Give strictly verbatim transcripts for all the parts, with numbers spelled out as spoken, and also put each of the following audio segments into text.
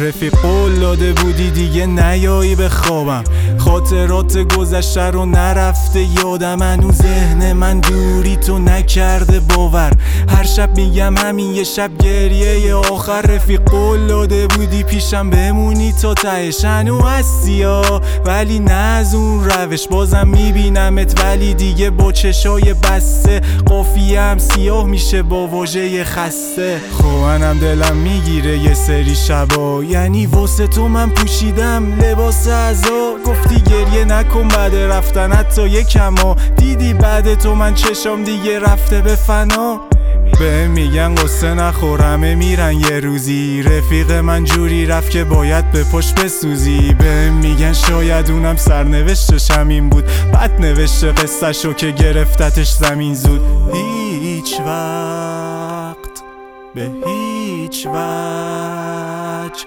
رفیق قول داده بودی دیگه نیایی به خوابم، خاطرات گذشته رو نرفته یادم، هنوز ذهن من دوری تو نکرده باور. هر شب میگم همین یه شب گریه آخر. رفیق قول داده بودی پیشم بمونی تا تهش، هنو هستی ها ولی نه از اون روش. بازم میبینمت ولی دیگه با چشای بسته، قافیه هم سیاه میشه با واژه خسته. خوانم دلم میگیره یه سری شبا، یعنی واسه تو من پوشیدم لباس عزا. گفتی گریه نکن بعد رفتن حتی یکم ها، دیدی بعد تو من چشام دیگه رفته به فنا. به میگن قصه نخور همه میرن یه روزی، رفیق من جوری رفت که باید به پشت بسوزی. به میگن شاید اونم سرنوشتش همین بود، بد نوشته قصه شو که گرفتتش زمین زود. هیچ وقت به هیچ وجه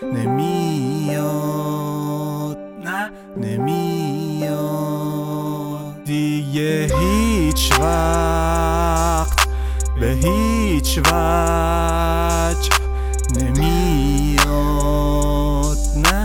نمیاد، نه نمیاد دیگه هیچ وقت به هیچ وجه نمیاد، نه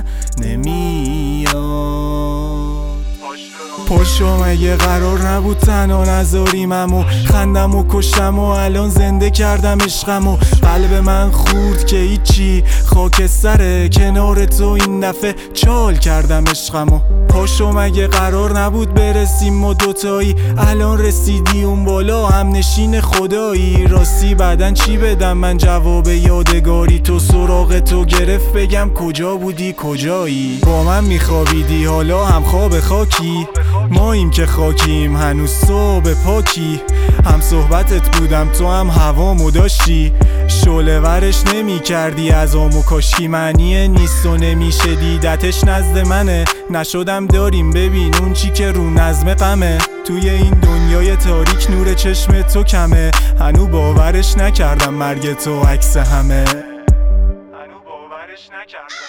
نمیاد. پاشو مگه قرار نبود تنها نذاریمم و خندم و کشتم و الان زنده کردم عشقم، قلب من خورد که هیچی خاکستره کنار تو این دفعه چال کردم عشقم. پاشو مگه قرار نبود برسیم ما دوتایی، الان رسیدی اون بالا هم نشین خدایی. راستی بعدن چی بدم من جواب یادگاری، تو سراغ تو گرفت بگم کجا بودی کجایی. با من میخوابیدی حالا هم خواب خاکی، ماییم که خاکیم هنوز صبح پاکی. هم صحبتت بودم تو هم هوامو داشتی، شعله ورش نمی کردی از آمو کاشکی. معنی نیست و نمیشه دیدتش نزد منه، نشدم داریم ببین اون چی که رو نظم غمه. توی این دنیای تاریک نور چشم تو کمه، هنو باورش نکردم مرگ تو عکس همه، هنو باورش نکردم.